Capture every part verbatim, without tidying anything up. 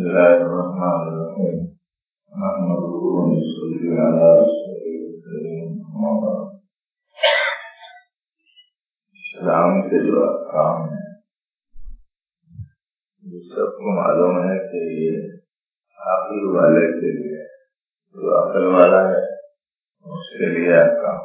الله الرحمن الرحيم نحمده ونصلي على رسوله الكريم أما بعد. اسلام کے جو احکام ہیں یہ سب کو معلوم ہے کہ یہ عقل والے کے لیے، جو عقل والا ہے اس کے لیے احکام.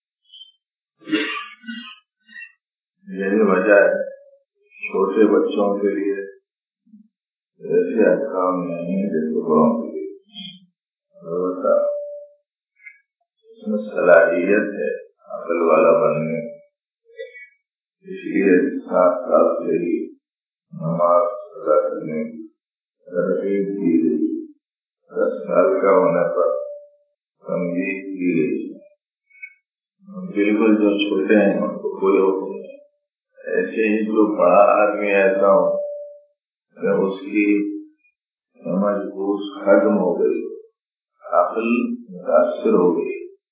یہی وجہ ہے چھوٹے بچوں کے لیے ایسے احکام نہیں جیسے بڑوں کے لیے. البتہ اس میں صلاحیت ہے عقل والا بننے، اس لیے سات سال سے ہی نماز ادا کرنے کی ترغیب دی گئی، دس سال کا ہونے پر تنبیہ کی گئی. بالکل جو چھوٹے ہیں ان کو کوئی حکم نہیں. ایسے ہی جو بڑا آدمی ایسا ہو کہ اس کی سمجھ بوجھ ختم ہو گئی، عقل متاثر ہو گئی،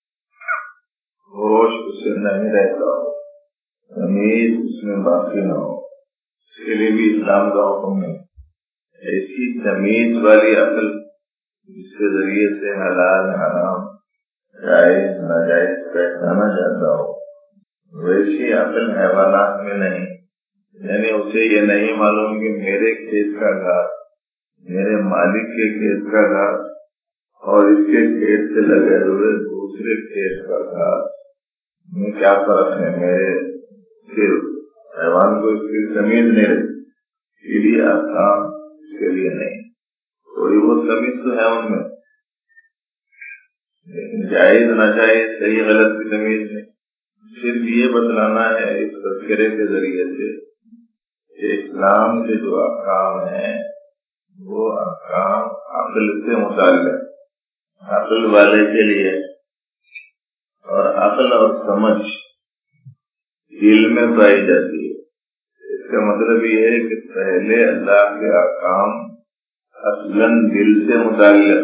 ہوش اسے نہیں رہتا ہو، تمیز اس میں باقی نہ ہو، اس کے لیے بھی اسلام کا حکم نہیں. ایسی تمیز والی عقل جس کے ذریعے سے حلال حرام جائز ناجائز پہچانا جاتا ہو، ویسی عقل حیوانات میں نہیں. یعنی اسے یہ نہیں معلوم کہ میرے کھیت کا گھاس، میرے مالک کے کھیت کا گھاس اور اس کے کھیت سے لگے ہوئے دوسرے کھیت کا گھاس میں کیا فرق ہے. میرے صرف حیوان کو اس کی تمیز نہیں رہتی، اس لیے احکام اس کے لیے نہیں. تھوڑی بہت تمیز تو ہے ان میں، لیکن جائز ناجائز صحیح غلط کی تمیز نہیں. صرف یہ بتلانا ہے اس تذکرے کے ذریعے سے کہ اسلام کے جو احکام ہیں وہ احکام عقل سے متعلق، عقل والے کے لیے. اور عقل اور سمجھ دل میں پائی جاتی ہے. اس کا مطلب یہ ہے کہ پہلے اللہ کے احکام اصلاً دل سے متعلق.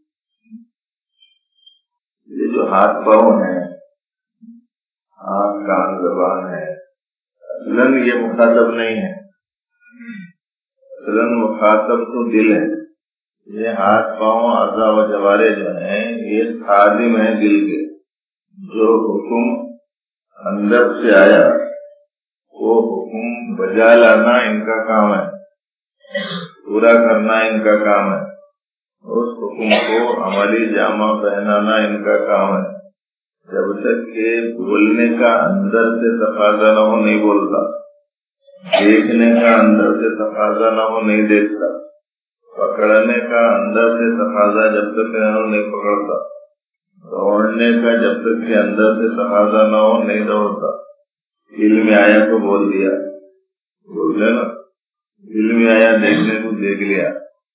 یہ جو ہاتھ پاؤں ہیں، آنکھ کان زبان ہے، اصلاً یہ مخاطب نہیں ہے. اصلاً مخاطب تو دل ہے. یہ ہاتھ پاؤں اعضاء و جوارے جو ہیں یہ خادم ہیں دل کے. جو حکم اندر سے آیا وہ حکم بجا لانا ان کا کام ہے، پورا کرنا ان کا کام ہے. اس حکم کو عملی جامہ پہنانا ان کا کام ہے. جب تک کہ بولنے کا اندر سے تقاضا نہ ہو نہیں بولتا، دیکھنے کا اندر سے تقاضا نہ ہو نہیں دیکھتا، پکڑنے کا اندر سے تقاضا جب تک نہ ہو نہیں پکڑتا، دوڑنے کا جب تک کہ اندر سے تقاضا نہ ہو نہیں دوڑتا. دل میں آیا تو بول دیا، بولتے نا، دل میں آیا دیکھنے کو دیکھ لیا،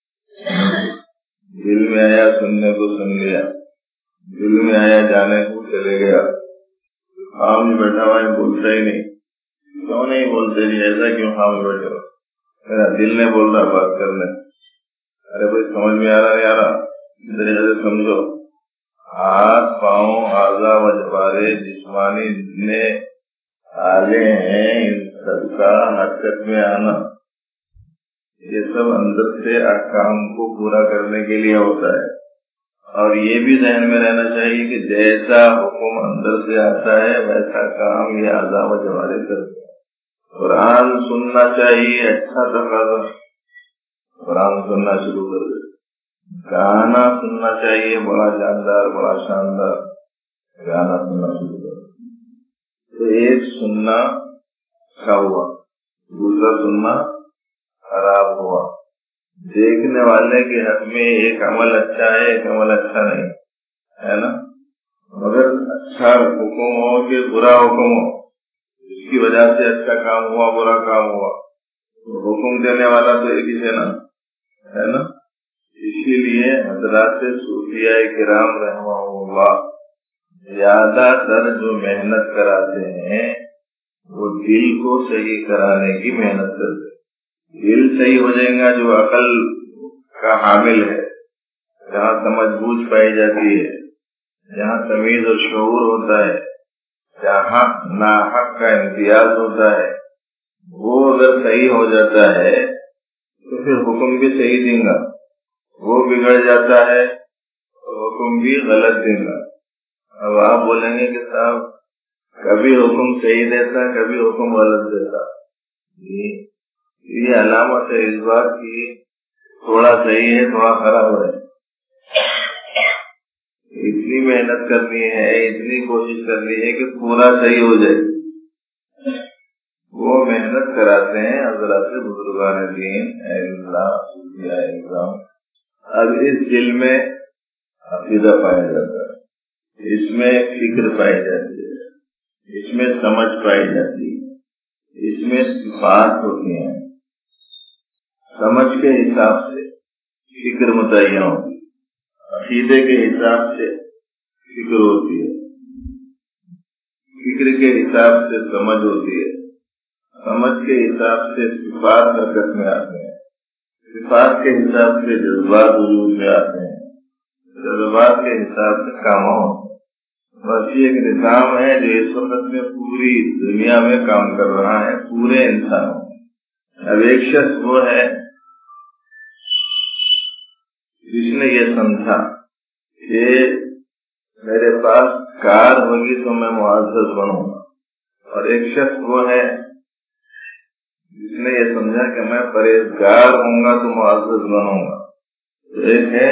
دل میں آیا سننے کو سن لیا، دل میں آیا جانے کو چلے گیا. خام بیٹھا ہوا ہے بولتا ہی نہیں. کیوں نہیں بولتے جی؟ ایسا کیوں خام بیٹھے ہو؟ میرا دل نے بول رہا بات کرنے. ارے بھائی سمجھ میں آ رہا نہیں آ رہا؟ اس طریقے سے سمجھو. ہاتھ پاؤں اعضاء و جوارے جسمانی جتنے آلے ہیں ان سب کا حرکت میں آنا یہ سب اندر سے احکام کو پورا کرنے کے لیے ہوتا ہے. اور یہ بھی ذہن میں رہنا چاہیے کہ جیسا حکم اندر سے آتا ہے ویسا کام یہ اعضاء و جوارے کرتے ہیں. قرآن سننا چاہیے، اچھا تقاضا قرآن سننا شروع کر دے. گانا سننا چاہیے، بڑا جاندار بڑا شاندار گانا سننا شروع کر دے. تو ایک سننا اچھا ہوا، دوسرا سننا خراب ہوا. دیکھنے والے کے حق میں ایک عمل اچھا ہے، ایک عمل اچھا نہیں ہے نا. مگر اچھا حکم ہو کہ برا حکم ہو، اس کی وجہ سے اچھا کام ہوا برا کام ہوا، حکم دینے والا تو ایک ہی ہے نا، ہے نا. اسی لیے حضرات صوفیاء کرام رحمہم اللہ زیادہ تر جو محنت کراتے ہیں وہ دل کو صحیح کرانے کی محنت کرتے ہیں. دل صحیح ہو جائے گا جو عقل کا حامل ہے، جہاں سمجھ بوجھ پائی جاتی ہے، جہاں تمیز اور شعور ہوتا ہے، جہاں ناحق کا امتیاز ہوتا ہے، وہ اگر صحیح ہو جاتا ہے تو پھر حکم بھی صحیح دیں گا. وہ بگڑ جاتا ہے تو حکم بھی غلط دینا. اب آپ بولیں گے کہ صاحب کبھی حکم صحیح دیتا کبھی حکم غلط دیتا. یہ علامت ہے اس بات کی تھوڑا صحیح ہے تھوڑا خراب ہے. اتنی محنت کرنی ہے اتنی کوشش کرنی ہے کہ پورا صحیح ہو جائے. وہ محنت کراتے ہیں حضرات بزرگان دین احترام. اب اس دل میں عقیدہ پایا جاتا ہے, اس میں فکر پائی جاتی ہے, اس میں سمجھ پائی جاتی ہے, اس میں صفات ہوتی ہیں. سمجھ کے حساب سے فکر متعین ہوتی ہے, عقیدے کے حساب سے فکر ہوتی ہے, فکر کے حساب سے سمجھ ہوتی ہے, سمجھ کے حساب سے صفات حرکت میں آتے ہیں, صفات کے حساب سے جذبات وجود میں آتے ہیں, جذبات کے حساب سے کام ہوتے ہیں. بس یہ ایک نظام ہے جو اس وقت میں پوری دنیا میں کام کر رہا ہے پورے انسانوں. اب ایک شخص وہ ہے جس نے یہ سمجھا کہ میرے پاس کار ہوگی تو میں معزز بنوں گا, اور ایک شخص وہ ہے جس نے یہ سمجھا کہ میں پرہیزگار ہوں گا تو معزز بنوں گا. تو ایک ہے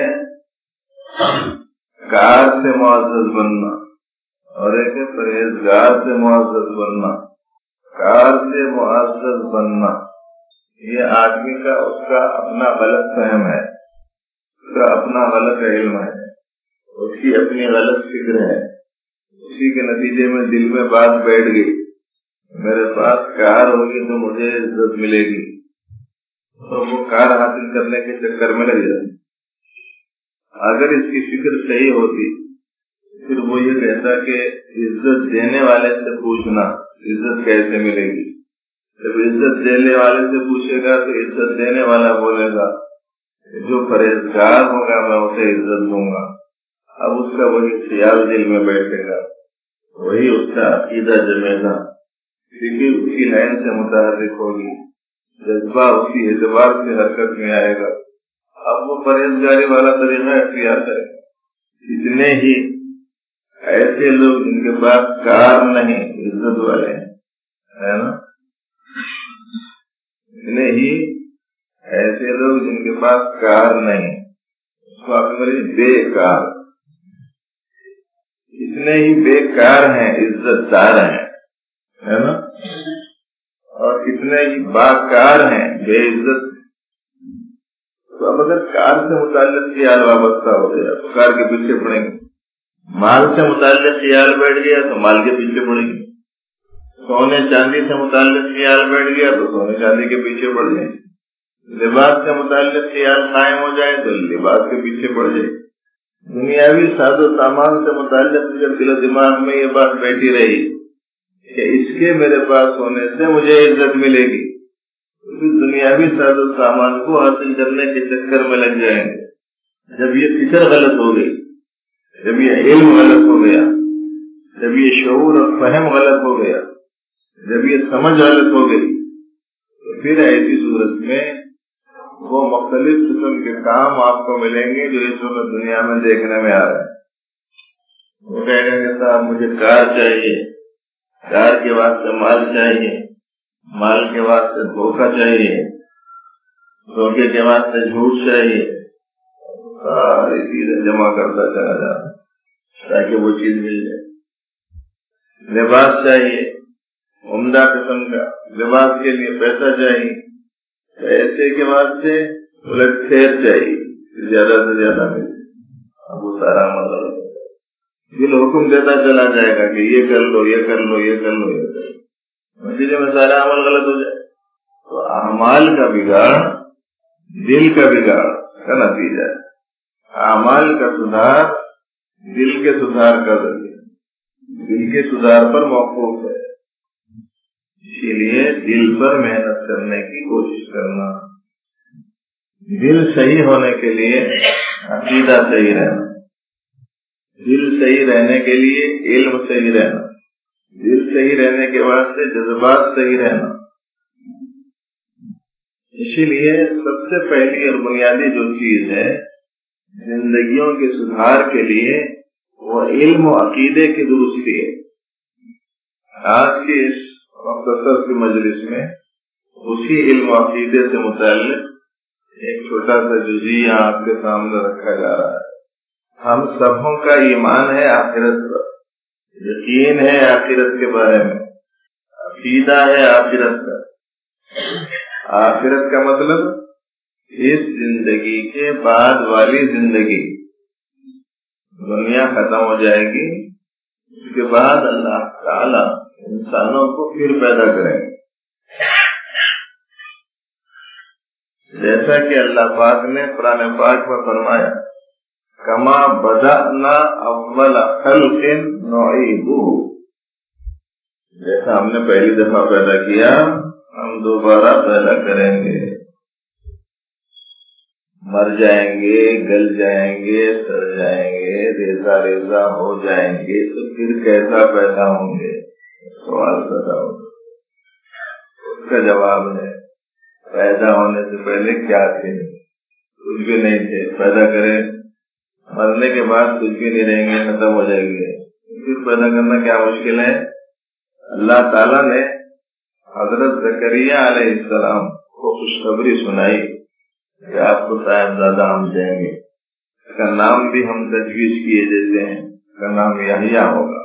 کار سے معزز بننا اور ایک ہے پرہیزگار سے معزز بننا. کار سے معزز بننا یہ آدمی کا اس کا اپنا غلط فہم ہے, اس کا اپنا غلط علم ہے, اس کی اپنی غلط فکر ہے. اسی کے نتیجے میں دل میں بات بیٹھ گئی میرے پاس کار ہوگی تو مجھے عزت ملے گی, تو وہ کار حاصل کرنے کے چکر میں لگ جاتی. اگر اس کی فکر صحیح ہوتی پھر وہ یہ کہتا کہ عزت دینے والے سے پوچھنا عزت کیسے ملے گی. جب عزت دینے والے سے پوچھے گا تو عزت دینے والا بولے گا جو پرہیزگار ہوگا میں اسے عزت دوں گا. اب اس کا وہی خیال دل میں بیٹھے گا, وہی اس کا عقیدہ جمے گا, فکر اسی لائن سے متحرک ہوگی, جذبہ اسی اعتبار سے حرکت میں آئے گا. اب وہ پرہیزگاری والا طریقہ اختیار کرے. اتنے ہی ایسے لوگ جن کے پاس کار نہیں عزت والے ہیں, ہے نا, اتنے ہی ایسے لوگ جن کے پاس کار نہیں, اس کو آپ بے کار, اتنے ہی بے کار ہیں عزت دار ہیں, ہے نا, اور اتنے ہی باکار ہیں بے عزت. تو اب اگر کار سے متعلق خیال وابستہ ہو گیا تو کار کے پیچھے پڑیں گے, مال سے متعلق خیال بیٹھ گیا تو مال کے پیچھے پڑیں گے, سونے چاندی سے متعلق خیال بیٹھ گیا تو سونے چاندی کے پیچھے پڑ جائیں, لباس سے متعلق خیال قائم ہو جائے تو لباس کے پیچھے پڑ جائے. دنیاوی ساز و سامان سے متعلق جب دل و دماغ میں یہ بات بیٹھی رہی کہ اس کے میرے پاس ہونے سے مجھے عزت ملے گی, دنیاوی ساز و سامان کو حاصل کرنے کے چکر میں لگ جائیں گے. جب یہ فکر غلط ہو گئی, جب یہ علم غلط ہو گیا, جب یہ شعور اور فہم غلط ہو گیا, جب یہ سمجھ غلط ہو گئی, تو پھر ایسی صورت میں وہ مختلف قسم کے کام آپ کو ملیں گے جو اس وقت دنیا میں دیکھنے میں آ رہے ہیں. وہ کہیں گے کہ صاحب مجھے کار چاہیے, کار کے واسطے مال چاہیے, مال کے واسطے دھوکہ چاہیے, دھوکے کے واسطے جھوٹ چاہیے, ساری چیزیں جمع کرتا چلا جاتا تاکہ وہ چیز مل جائے. لباس چاہیے عمدہ قسم کا, لباس کے لیے پیسہ چاہیے, پیسے کے واسطے الٹ پھیر چاہیے زیادہ سے زیادہ مل جائے. اب وہ سارا عمل دل حکم دیتا چلا جائے گا کہ یہ کر لو یہ کر لو یہ کر لو یہ کر لو, نتیجے میں سارا عمل غلط ہو جائے. تو اعمال کا بگاڑ دل کا بگاڑ کا نتیجہ ہے. اعمال کا سدھار دل کے سدھار کا ذریعہ, دل کے سدھار پر موقوف ہے. اسی لیے دل پر محنت کرنے کی کوشش کرنا. دل صحیح ہونے کے لیے عقیدہ صحیح رہنا, دل صحیح رہنے کے لیے علم صحیح رہنا, دل صحیح رہنے کے واسطے جذبات صحیح رہنا. اسی لیے سب سے پہلی اور بنیادی جو چیز ہے زندگیوں کے سدھار کے لیے وہ علم و عقیدے کی درستی ہے. آج کی اس مختصر سی مجلس میں اسی علم و عقیدے سے متعلق ایک چھوٹا سا جزیہ آپ کے سامنے رکھا جا رہا ہے. ہم سبوں کا ایمان ہے آخرت پر، یقین ہے آخرت کے بارے میں، عقیدہ ہے آخرت کا. آخرت کا مطلب اس زندگی کے بعد والی زندگی. دنیا ختم ہو جائے گی، اس کے بعد اللہ تعالی انسانوں کو پھر پیدا کریں گے. جیسا کہ اللہ پاک نے قرآن پاک میں فرمایا کما بدأنا اول خلق نعیدہ، جیسا ہم نے پہلی دفعہ پیدا کیا ہم دوبارہ پیدا کریں گے. مر جائیں گے، گل جائیں گے، سڑ جائیں گے، ریزہ ریزہ ہو جائیں گے تو پھر کیسا پیدا ہوں گے؟ سوال پیدا ہوگا. اس کا جواب ہے پیدا ہونے سے پہلے کیا تھے؟ کچھ بھی نہیں تھے. پیدا کرے، مرنے کے بعد کچھ بھی نہیں رہیں گے، ختم ہو جائیں گے. پھر پیدا کرنا کیا مشکل ہے؟ اللہ تعالیٰ نے حضرت زکریا علیہ السلام کو خوشخبری سنائی کہ آپ کو صاحبزادہ ہم دیں گے. اس کا نام بھی ہم تجویز کیے دیتے ہیں، اس کا نام یحییٰ ہوگا.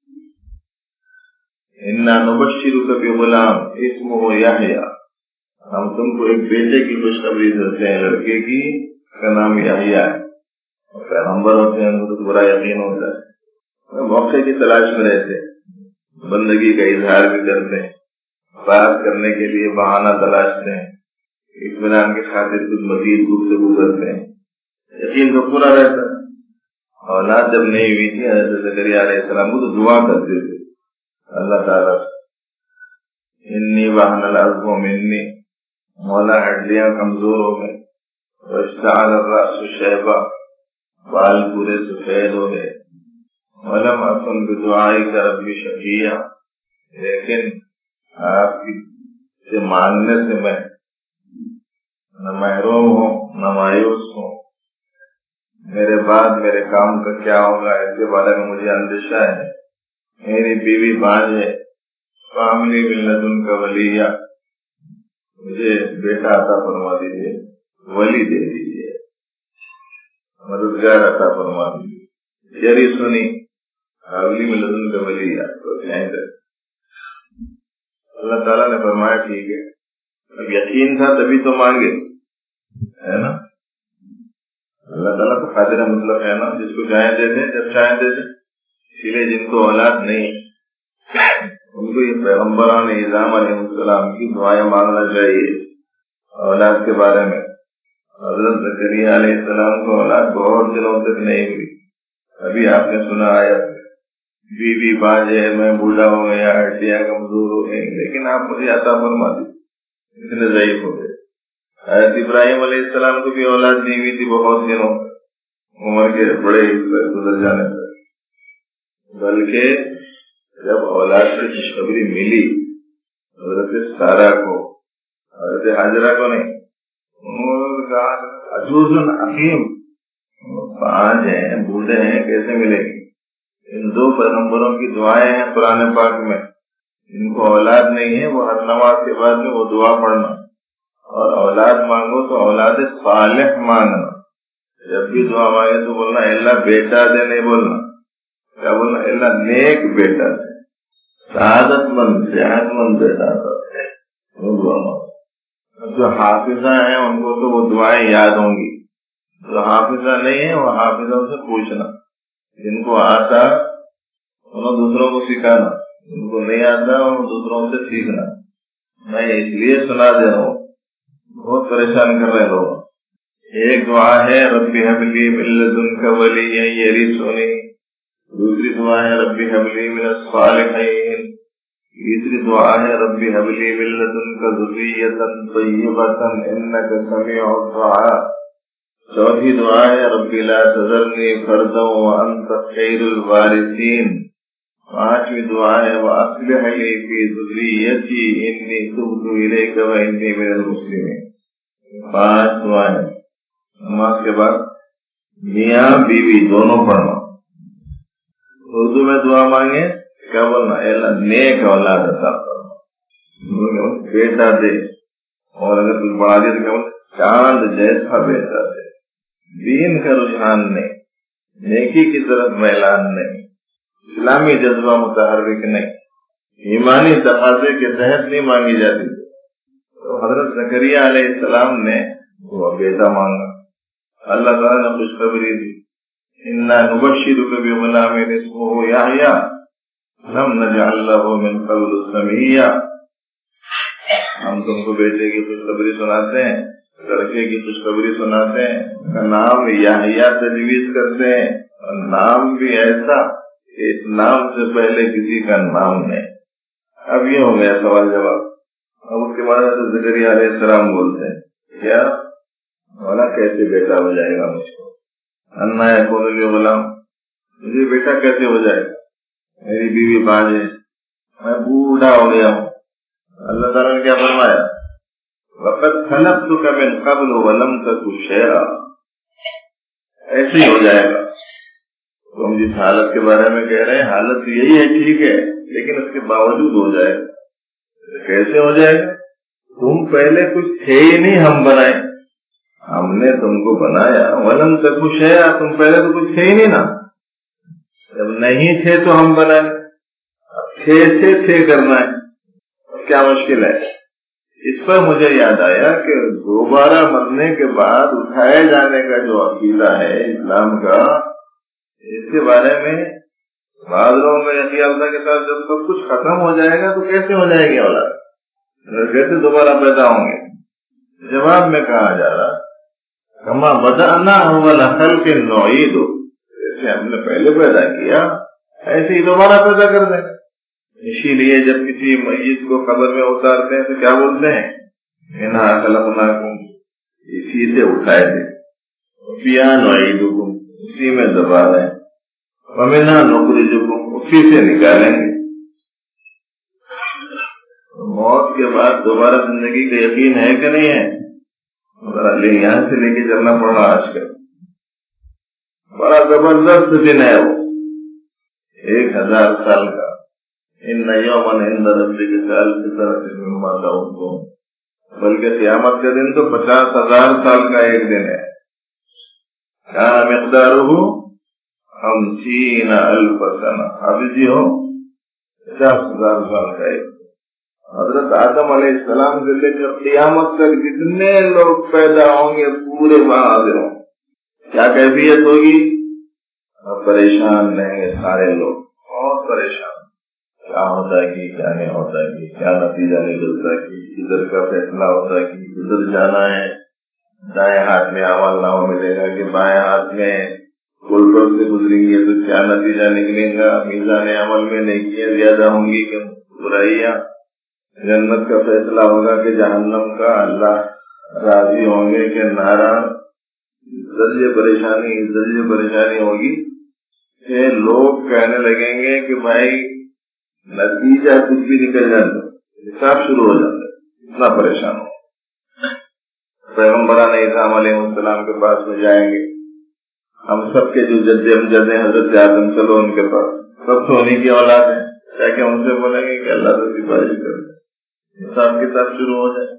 انا نبشرک بغلام اسمہ یحییٰ، ہم تم کو ایک بیٹے کی خوشخبری دیتے ہیں، لڑکے کی، اس کا نام یحییٰ ہے. پیغمبر ہوتے ہیں ان کو تو برا یقین ہوتا ہے. موقع کی تلاش میں رہتے، بندگی کا اظہار بھی کرتے ہیں، بات کرنے کے لیے بہانہ تلاشتے ہیں، اطمینان کی خاطر کچھ مزید گفتگو کرتے ہیں. یقین تو پورا رہتا ہے. اولاد جب نہیں ہوئی تھی حضرت زکریا علیہ السلام کو تو دعا کرتے تھے اللہ تعالیٰ سے انی وہن العظم منی، مولا ہڈیاں کمزور ہو گئے، واشتعل الرأس شیبا، بال پورے سفید ہو گئے، ولم اکن بدعائک ربی شقیہ، لیکن آپ سے مانگنے سے میں نہ محروم ہوں نہ مایوس ہوں. میرے بعد میرے کام کا کیا ہوگا اس کے بارے میں مجھے اندیشہ ہے. میری بیوی بانج ہے، فاملی ملتن کا ولیہ، مجھے بیٹا عطا فرما دیجیے، ولی دے دیجیے، مددگار عطا فرما دیجیے. یری سنی فاملی ملتن کا ولیہ تو سینڈ. اللہ تعالیٰ نے فرمایا ٹھیک ہے. اب یقین تھا تبھی تو مانگے، ہے نا. اللہ تعالیٰ تو قادر مطلق ہے نا، جس کو چاہیں دے دیں، جب چاہیں دے دیں. اسی لیے جن کو اولاد نہیں ان کو یہ پیغمبران اعظام علیہ السلام کی دعائیں مانگنا چاہیے اولاد کے بارے میں. حضرت زکریا علیہ السلام کو اولاد بہت دنوں تک نہیں ہوئی. ابھی آپ نے سنا آیا بیوی بانج ہے، میں بوڑھا ہو گیا، ہڈیاں کمزور ہو گئی، لیکن آپ مجھے عطا فرما دی. اتنے ضعیف ہو گئے. حضرت ابراہیم علیہ السلام کو بھی اولاد نہیں ہوئی تھی بہت دنوں، عمر کے بڑے حصے گزر جانے پر. بلکہ جب اولاد کی خوشخبری ملی حضرت سارہ کو، حضرت حاجرہ کو نہیں، انہوں نے کہا عجوز عقیم، پانچ ہیں، بوڑھے ہیں، کیسے ملے گی؟ ان دو پیغمبروں کی دعائیں ہیں قرآن پاک میں. جن کو اولاد نہیں ہے وہ ہر نماز کے بعد میں وہ دعا پڑھنا، اور اولاد مانگو تو اولاد صالح مانگنا. جب بھی دعا مانگے تو بولنا اللہ بیٹا دے، نہیں بولنا کیا بولنا اللہ نیک بیٹا دے، سعادت مند صحت مند بیٹا دے. جو حافظہ ہیں ان کو تو وہ دعائیں یاد ہوں گی، جو حافظہ نہیں ہے وہ حافظوں سے پوچھنا. جن کو آتا انہوں دوسروں کو سکھانا، جن کو نہیں آتا انہوں دوسروں سے سیکھنا. میں اس لیے سنا دے رہا ہوں، بہت پریشان کر رہے لوگ. ایک دعا ہے ربی ہب لی من لدنک ولییا یرثنی، دوسری دعا ہے ربی ہب لی من الصالحین، تیسری دعا ہے ربی حب لی من لدنک ذریۃ طیبۃ انک سمیع الدعاء، چوتھی دعا ہے ربی لا تذرنی فردا وانت خیر الوارثین، پانچویں دعا ہے واصلح لی فی ذریتی انی تبت الیک وانی من المسلمین. پانچ دعائیں نماز کے بعد میاں بیوی دونوں پڑھنا. اردو میں دعا مانگے کیا بولنا؟ اے اللہ نیک اولاد عطا فرما، بیٹا دے، اور اگر تم بڑھا دیا تو کیا بولنا؟ چاند جیسا بیٹا دے. دین کا رجحان نہیں، نیکی کی طرف میلان نہیں، اسلامی جذبہ متحرک نہیں، ایمانی تقاضے کے تحت نہیں مانگی جاتی. تو حضرت زکریا علیہ السلام نے وہ بیٹا مانگا، اللہ تعالیٰ نے خوشخبری دی، انا نبشرک بغلام اسمہ یحییٰ لم نجعل لہ من قبل سمیہ. ہم تم کو بیٹے کی خوشخبری سناتے ہیں، لڑکے کی خوشخبری سناتے ہیں، اس کا نام یحییٰ تجویز کرتے ہیں، اور نام بھی ایسا کہ اس نام سے پہلے کسی کا نام نہیں. اب یہ ہو گیا سوال جواب. اب اس کے بعد زکریا علیہ السلام بولتے ہیں کیا مولا کیسے بیٹا ہو جائے گا مجھ کو؟ انا یکون لی غلام، مجھے بیٹا کیسے ہو جائے گا؟ میری بیوی باز ہے، میں بوڑھا ہو گیا ہوں. اللہ تعالیٰ نے کیا فرمایا؟ وقد خلقتک من قبل ولم تک شیئا، ایسے ہی ہو جائے گا. تو ہم جس حالت کے بارے میں کہہ رہے ہیں حالت یہی ہے، ٹھیک ہے، لیکن اس کے باوجود ہو جائے گا. کیسے ہو جائے گا؟ تم پہلے کچھ تھے ہی نہیں، ہم بنائے، ہم نے تم کو بنایا. ولم تک شیئا، تم پہلے تو کچھ تھے ہی نہیں نا. جب نہیں تھے تو ہم بنائے، تھے سے تھے کرنا ہے، کیا مشکل ہے؟ اس پر مجھے یاد آیا کہ دوبارہ مرنے کے بعد اٹھائے جانے کا جو عقیدہ ہے اسلام کا، اس کے بارے میں بعض لوگوں کا یہ خیال تھا کہ جب سب کچھ ختم ہو جائے گا تو کیسے ہو جائے گی اولاد، کیسے دوبارہ پیدا ہوں گے؟ جواب میں کہا جا رہا کما بدأنا اول خلق نعید، جیسے ہم نے پہلے پیدا کیا ایسے ہی دوبارہ پیدا کر دیں. اسی لیے جب کسی میت کو قبر میں اتارتے ہیں تو کیا بولتے ہیں؟ منہا خلقناکم، اسی سے اٹھائے تھے، فیہا نعیدکم، اسی میں دبا رہے ہیں، ومنہا نخرجکم، اسی سے نکالیں گے. موت کے بعد دوبارہ زندگی کا یقین ہے کہ نہیں ہے؟ مگر یہاں سے لے کے چلنا پڑا. آج کل بڑا زبردست دن ہے وہ، ایک ہزار سال کا. ان یومن عند ربک کالف سنۃ مما تعدون، بلکہ قیامت کا دن تو پچاس ہزار سال کا ایک دن ہے. کان مقدارہ خمسین الف سنہ، اب جی ہو پچاس ہزار سال کا ایک. حضرت آدم علیہ السلام سے لے کر قیامت تک جتنے لوگ پیدا ہوں گے پورے وہاں حاضر ہوں. کیا کیفیت ہوگی؟ پریشان رہیں گے سارے لوگ، بہت پریشان. کیا ہوتا ہے کہ کیا نہیں ہوتا ہے کہ کیا نتیجہ نکلتا ہے کہ ادھر کا فیصلہ ہوتا ہے کہ ادھر جانا ہے، دائیں ہاتھ میں عمل نامہ ملے گا کہ بائیں ہاتھ میں گولڈر سے گزریں گے تو کیا نتیجہ نکلے گا. میزان عمل میں نیکیاں زیادہ ہوں گی کہ برائیاں. جنت کا فیصلہ ہوگا کہ جہنم کا، اللہ راضی ہوں گے کہ ناراض. ذریعے پریشانی ذریعے پریشانی ہوگی کہ لوگ کہنے لگیں گے کہ بھائی نتیجہ کچھ بھی نکل جاتا، حساب شروع ہو جاتا ہے، اتنا پریشان ہو. پیغمبران اسلام علیہ السلام کے پاس میں جائیں گے، ہم سب کے جو جد امجد ہیں حضرت آدم، چلو ان کے پاس، سب تو انہیں کی اولاد ہیں، کیا کہ ان سے بولیں گے کہ اللہ سے سفارش کر دیں، حساب کتاب شروع ہو جائے.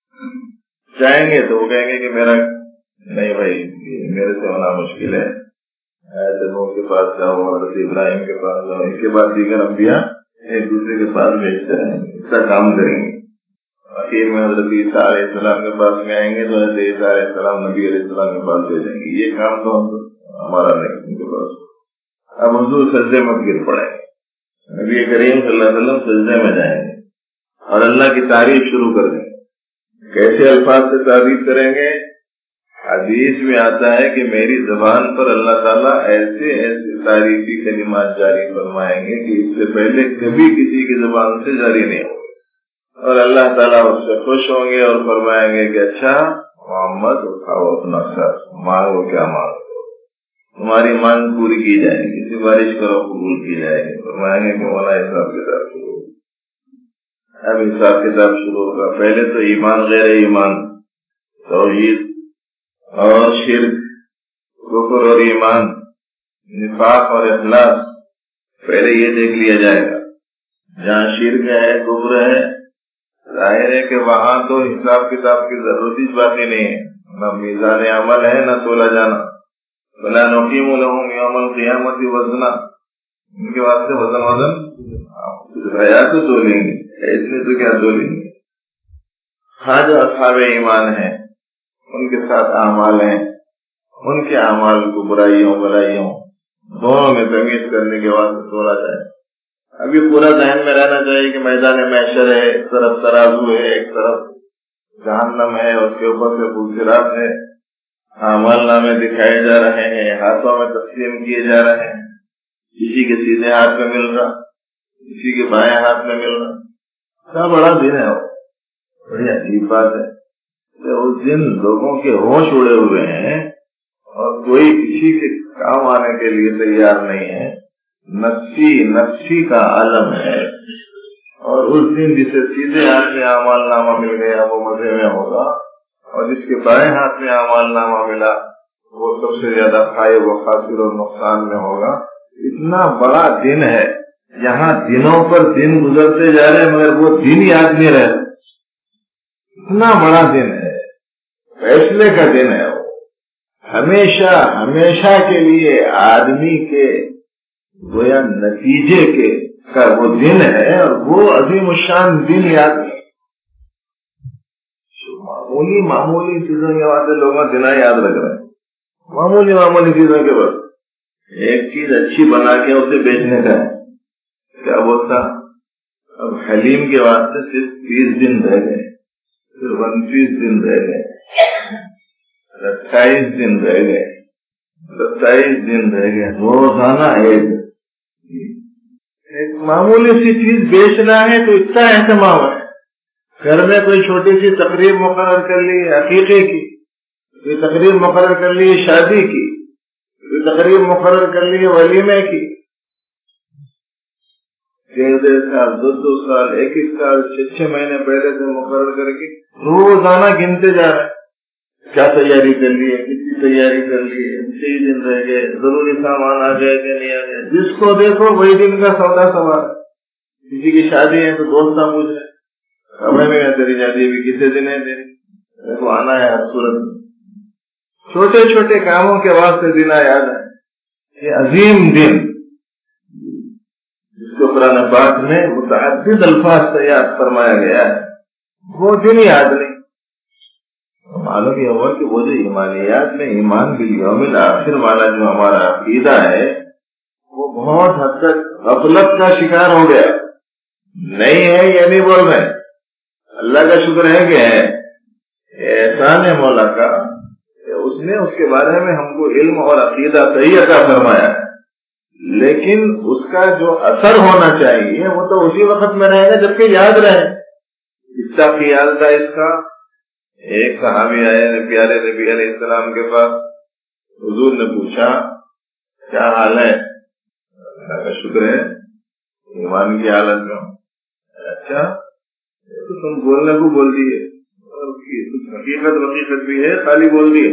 جائیں گے تو وہ کہیں گے کہ میرا نہیں بھائی، میرے سے ہونا مشکل ہے، نوح کے پاس جاؤ، حضرت ابراہیم کے پاس جاؤ، ان کے بعد دیگر انبیاء ایک دوسرے کے پاس بھیجتے رہیں گے، اتنا کام کریں گے. آخر میں حضرت عیسیٰ علیہ السلام کے پاس میں آئیں گے تو حضرت عیسیٰ علیہ السلام نبی علیہ السلام کے پاس بھیجیں گے. یہ کام تو ہمارا نہیں ان کے پاس. اب حضور سجدے میں گر پڑیں گے، نبی کریم صلی اللہ علیہ وسلم سجدے میں جائیں گے اور اللہ کی تعریف شروع کر دیں گے. کیسے الفاظ سے تعریف کریں گے؟ حدیث میں آتا ہے کہ میری زبان پر اللہ تعالیٰ ایسے ایسے تعریفی کلمات جاری فرمائیں گے کہ اس سے پہلے کبھی کسی کی زبان سے جاری نہیں ہوں گے، اور اللہ تعالیٰ اس سے خوش ہوں گے اور فرمائیں گے کہ اچھا محمد اٹھاؤ اپنا سر، مانگو کیا مانگو، تمہاری مانگ پوری کی جائے گی، کسی بارش کرو قبول کی جائے گی. فرمائیں گے کہ مولا حساب کتاب شروع. اب حساب کتاب شروع ہوگا. پہلے تو ایمان غیر ایمان، توحید اور شرک کفر اور ایمان، نفاق اور اخلاص، پہلے یہ دیکھ لیا جائے گا. جہاں شرک ہے، کفر ہے، ظاہر ہے کہ وہاں تو حساب کتاب کی ضرورت ہی باقی نہیں ہے، نہ میزان عمل ہے نہ تولا جانا. وَلَا نُقِيمُ لَهُمْ يَوْمَ الْقِيَامَةِ وَزْنًا، ان کے واسطے وزن وزن ریا تو تولیں گے، اتنے تو کیا تولیں گے. ہاں جو اصحاب ایمان ہیں ان کے ساتھ اعمال ہیں، ان کے اعمال کو برائیوں برائیوں دونوں میں تمیز کرنے کے واسطے تولا جائے. ابھی پورا ذہن میں رہنا چاہیے کہ میدان محشر ہے، ایک طرف ترازو ہے، ایک طرف جہنم ہے، اس کے اوپر سے پلسرات ہے، اعمال نامے دکھائے جا رہے ہیں، ہاتھوں میں تقسیم کیے جا رہے ہیں، کسی کے سیدھے ہاتھ میں مل رہا، کسی کے بائیں ہاتھ میں مل رہا. کیا بڑا دن ہے وہ، بڑی عجیب بات ہے کہ اس دن لوگوں کے ہوش اڑے ہوئے ہیں اور کوئی کسی کے کام آنے کے لیے تیار نہیں ہے. نفسی نفسی کا عالم ہے، اور اس دن جسے سیدھے ہاتھ میں اعمال نامہ مل گیا وہ مزے میں ہوگا، اور جس کے بائیں ہاتھ میں اعمال نامہ ملا وہ سب سے زیادہ خائب و خاسر اور نقصان میں ہوگا. اتنا بڑا دن ہے، یہاں دنوں پر دن گزرتے جا رہے ہیں مگر وہ دن یاد نہیں رہے. اتنا بڑا دن ہے، فیصلے کا دن ہے، وہ ہمیشہ ہمیشہ کے لیے آدمی کے گویا نتیجے کے کا وہ دن ہے، اور وہ عظیم الشان دن یاد نہیں. معمولی معمولی چیزوں کے واسطے لوگ دن یاد رکھ رہے ہیں، معمولی معمولی چیزوں کے بس. ایک چیز اچھی بنا کے اسے بیچنے کا ہے، کیا بولتا اب حلیم کے واسطے صرف تیس دن رہ گئے، پھر انتیس دن رہ گئے، اٹھائیس دن رہ گئے، ستائیس دن رہ گئے. روزانہ ایک ایک معمولی سی چیز بیچنا ہے تو اتنا اہتمام ہے. گھر میں کوئی چھوٹی سی تقریب مقرر کر لی عقیقے کی، کوئی تقریب مقرر کر لی شادی کی، کوئی تقریب مقرر کر لی ولیمے کی. ڈیڑھ ڈیڑھ سال، دو دو سال، ایک ایک سال، چھ چھ مہینے پہلے سے مقرر کر کے روزانہ گنتے جا رہے ہیں. کیا تیاری کر لی ہے، کتنی تیاری کر لی ہے، تیس دن رہ گئے، ضروری سامان آ گئے کہ نہیں آ گئے. جس کو دیکھو وہی دن کا سودا سوال. کسی کی شادی ہے تو دوست نہ پوچھ رہے ہمیں بھی ہے تیری شادی بھی کتنے دن ہے تیری، دیکھو آنا ہے ہر صورت میں. چھوٹے چھوٹے کاموں کے واسطے دن یاد ہے. یہ عظیم دن جس کو قرآن پاک میں متعدد الفاظ سے یاد فرمایا گیا ہے، وہ دن یاد نہیں. معلوم یہ ہوا کہ وہ جو ایمانیات میں ایمان بالیوم الآخر والا جو ہمارا عقیدہ ہے وہ بہت حد تک غفلت کا شکار ہو گیا. نہیں ہے یہ نہیں بول رہے، اللہ کا شکر ہے کہ ہے، احسان ہے مولا کا کہ اس نے اس کے بارے میں ہم کو علم اور عقیدہ صحیح عطا فرمایا ہے. لیکن اس کا جو اثر ہونا چاہیے وہ تو اسی وقت میں رہے گا جبکہ یاد رہے. اتنا خیال تھا اس کا. ایک صحابی آئے پیارے نبی علیہ السلام کے پاس، حضور نے پوچھا کیا حال ہے؟ اللہ کا شکر ہے ایمان کی حالت میں. اچھا تو تم بولنے کو بول دیے اور اس کی کچھ حقیقت وقیقت بھی ہے، خالی بول دیے.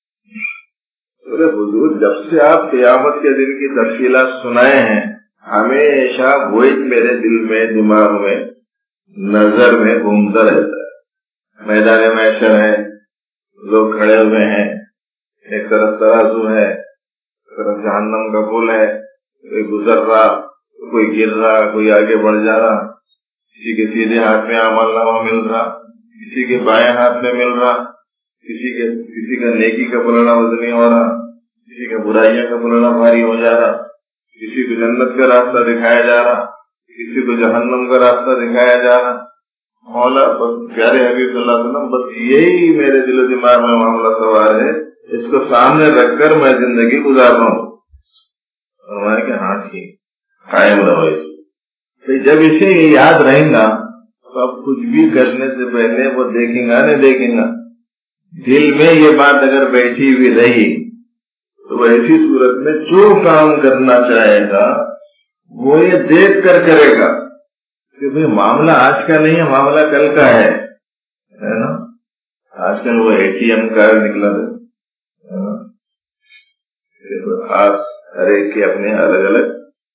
حضور جب سے آپ قیامت کے دن کی تفصیلات سنائے ہیں ہمیشہ وہی میرے دل میں دماغ میں نظر میں گھومتا رہتا ہے. میدان محشر ہے، لوگ کھڑے ہوئے ہیں، ایک طرف ترازو ہے، ایک طرف جہنم کا پل ہے، کوئی گزر رہا، کوئی گر رہا، کوئی آگے بڑھ جا رہا. کسی کے سیدھے ہاتھ میں عمل نامہ مل رہا، کسی کے بائیں ہاتھ میں مل رہا، کسی کے کسی کا نیکی کا پلڑا وزنی ہو رہا، کسی کا برائیوں کا پلڑا بھاری ہو جا رہا، کسی کو جنت کا راستہ دکھایا جا رہا، کسی کو جہنم کا راستہ دکھایا جا رہا. مولا بس پیارے حبیب صلی اللہ علیہ وسلم بس یہی میرے دل و دماغ میں معاملہ سوار ہے، اس کو سامنے رکھ کر میں زندگی گزار رہا ہوں. فرمایا کہ ہاں ٹھیک قائم رہو اس. جب اسے یہ یاد رہے گا تو اب کچھ بھی کرنے سے پہلے وہ دیکھیں گا نہیں دیکھیں گا. دل میں یہ بات اگر بیٹھی ہوئی رہی تو وہ ایسی صورت میں جو کام کرنا چاہے گا وہ یہ دیکھ کر کرے گا کہ بھئی معاملہ آج کا نہیں ہے، معاملہ کل کا ہے نا. آج کل وہ اے ٹی ایم کارڈ نکلا ہے، خاص ہر ایک کے اپنے الگ الگ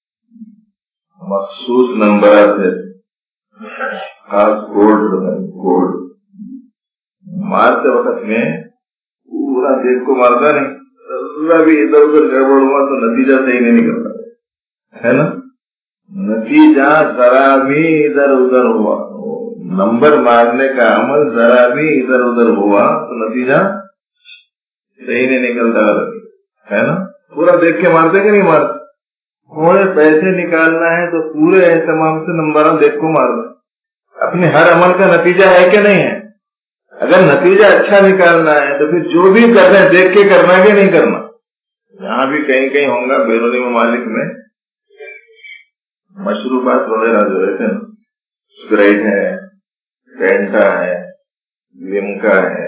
مخصوص نمبرات ہے، خاص کوڈ کوڈ مارتے وقت میں پورا دیکھ کو مارتا نہیں، اللہ بھی ادھر ادھر گڑبڑ ہوا تو نتیجہ صحیح نہیں نکلتا ہے نا، نتیجہ ذرا بھی ادھر ادھر ہوا، نمبر مارنے کا عمل ذرا بھی ادھر ادھر ہوا تو نتیجہ صحیح نہیں نکلتا ہے نا، پورا دیکھ کے مارتے کہ نہیں مارتے، تھوڑے پیسے نکالنا ہے تو پورے اہتمام سے نمبر دیکھ کو مارنا، اپنے ہر عمل کا نتیجہ ہے کہ نہیں ہے، اگر نتیجہ اچھا نکالنا ہے تو پھر جو بھی کر رہے ہیں دیکھ کے کرنا ہے کہ نہیں کرنا۔ یہاں بھی کہیں کہیں ہوں گا بیرونی ممالک میں مشروبات وغیرہ جو رہتے ہیں، اسپرائٹ ہے، فینٹا ہے، لیمکا ہے،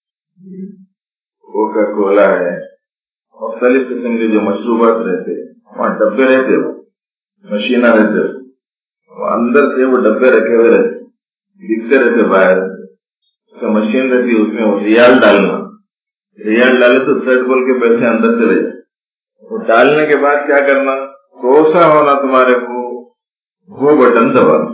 کوکا کولا ہے، مختلف قسم کے جو مشروبات رہتے وہاں ڈبے رہتے، وہ مشینہ رہتے، وہ اندر سے وہ ڈبے رکھے ہوئے رہتے، دکھتے رہتے باہر سے، مشین رہتی اس میں وہ ریال ڈالنا، ریال ڈالے تو سیٹ بول کے پیسے اندر چلے جائے، وہ ڈالنے کے بعد کیا کرنا، کوسا ہونا تمہارے کو وہ بٹن دبانا،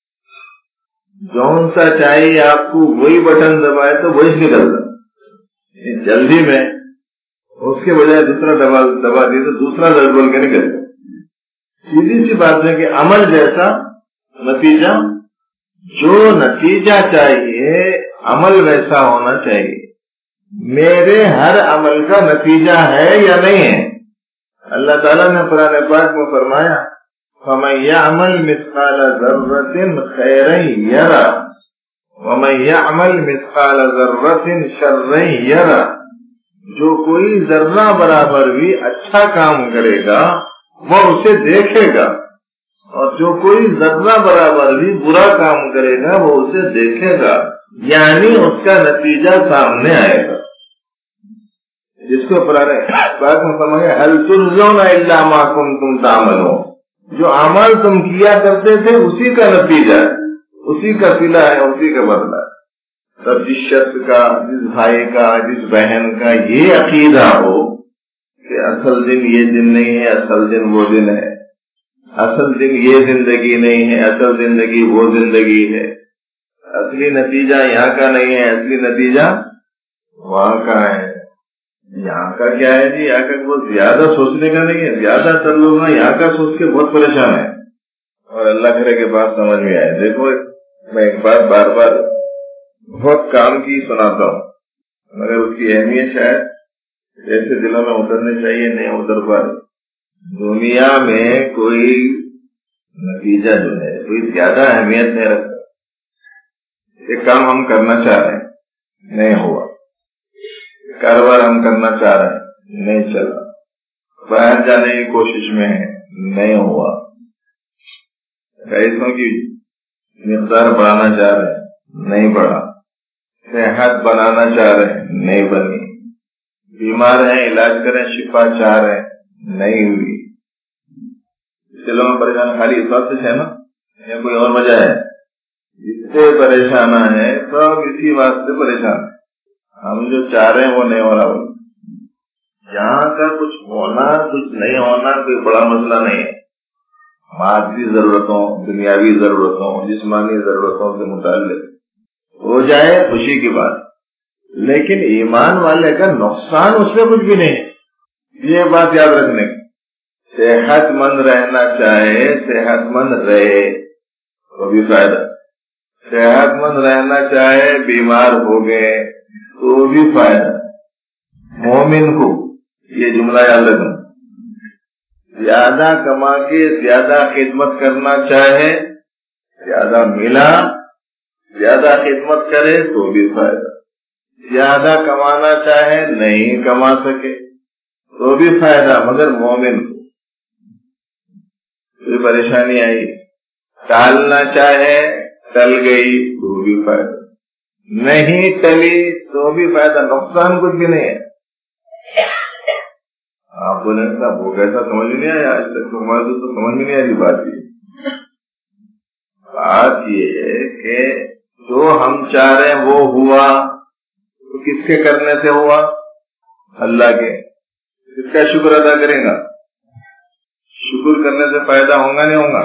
جون سا چاہیے آپ کو وہی بٹن دبائے تو وہی نکلتا، جلدی میں اس کے بجائے دوسرا دبا دبا دی تو دوسرا درد بول کے نکلتا۔ سیدھی سی بات ہے کہ عمل جیسا نتیجہ، جو نتیجہ چاہیے عمل ویسا ہونا چاہیے، میرے ہر عمل کا نتیجہ ہے یا نہیں ہے؟ اللہ تعالیٰ نے قرآن پاک میں فرمایا فَمَن يَعْمَلْ مِثْقَالَ ذَرَّةٍ خَيْرًا يَرَهُ وَمَن يَعْمَلْ مِثْقَالَ ذَرَّةٍ شَرًّا يَرَهُ، جو کوئی ذرہ برابر بھی اچھا کام کرے گا وہ اسے دیکھے گا، اور جو کوئی ذرہ برابر بھی برا کام کرے گا وہ اسے دیکھے گا، یعنی اس کا نتیجہ سامنے آئے گا، جس کو قرآن پاک میں فرمایا هَلْ تُجْزَوْنَ إِلَّا مَا كُنتُمْ تَعْمَلُونَ، جو اعمال تم کیا کرتے تھے اسی کا نتیجہ ہے، اسی کا صلہ ہے، اسی کا بدلہ ہے۔ تب جس شخص کا، جس بھائی کا، جس بہن کا یہ عقیدہ ہو کہ اصل دن یہ دن نہیں ہے، اصل دن وہ دن ہے، اصل دن یہ زندگی نہیں ہے، اصل زندگی وہ زندگی ہے، اصلی نتیجہ یہاں کا نہیں ہے، اصلی نتیجہ وہاں کا ہے، یہاں کا کیا ہے جی، یہاں کا بہت زیادہ سوچنے کا نہیں ہے، زیادہ تر لوگ یہاں کا سوچ کے بہت پریشان ہیں، اور اللہ کرے کے بات سمجھ میں آئے۔ دیکھو میں ایک بات بار بار بہت کام کی سناتا ہوں، مگر اس کی اہمیت شاید جیسے دلوں میں اترنے چاہیے نہیں اتر پا رہی۔ دنیا میں کوئی نتیجہ جو ہے کوئی زیادہ اہمیت نہیں رکھتا، ایک کام ہم کرنا چاہ رہے ہیں نہیں ہوا، کاروبار ہم کرنا چاہ رہے ہیں نہیں چلا، باہر جانے کی کوشش میں ہے نہیں ہوا، پیسوں کی مقدار بڑھانا چاہ رہے ہیں نہیں بڑھا، صحت بنانا چاہ رہے ہیں نہیں بنی، بیمار ہیں علاج کریں شفا چاہ رہے ہیں نہیں ہوئی، دلوں میں پریشان خالی اس وقت سے ہے نا یا کوئی اور وجہ ہے؟ جتنے پریشان ہیں سب اسی واسطے پریشان ہیں، ہم جو چاہ رہے ہیں وہ نہیں ہو رہا، یہاں کا کچھ ہونا کچھ نہیں ہونا کوئی بڑا مسئلہ نہیں ہے، مادی ضرورتوں، دنیاوی ضرورتوں، جسمانی ضرورتوں سے متعلق ہو جائے خوشی کی بات، لیکن ایمان والے کا نقصان اس میں کچھ بھی نہیں ہے، یہ بات یاد رکھنے کی۔ صحت مند رہنا چاہے صحت مند رہے تو بھی فائدہ، صحت مند رہنا چاہے بیمار ہو گئے تو بھی فائدہ۔ مومن کو یہ جملہ یاد رکھنا، زیادہ کما کے زیادہ خدمت کرنا چاہے زیادہ ملا، زیادہ خدمت کرے تو بھی فائدہ، زیادہ کمانا چاہے نہیں کما سکے تو بھی فائدہ، مگر مومن کو کوئی پریشانی آئی ٹالنا چاہے ٹل گئی تو بھی فائدہ، نہیں ٹلی تو بھی فائدہ، نقصان کچھ بھی نہیں ہے۔ آپ بولیں صاحب وہ کیسا سمجھ میں نہیں آیا آج تک تو ہمارے تو سمجھ میں نہیں آ رہی بات، یہ بات یہ ہے کہ جو ہم چاہ رہے ہیں وہ ہوا تو کس کے کرنے سے ہوا؟ اللہ کے۔ اس کا شکر ادا کرے گا؟ شکر کرنے سے فائدہ ہوگا نہیں ہوگا؟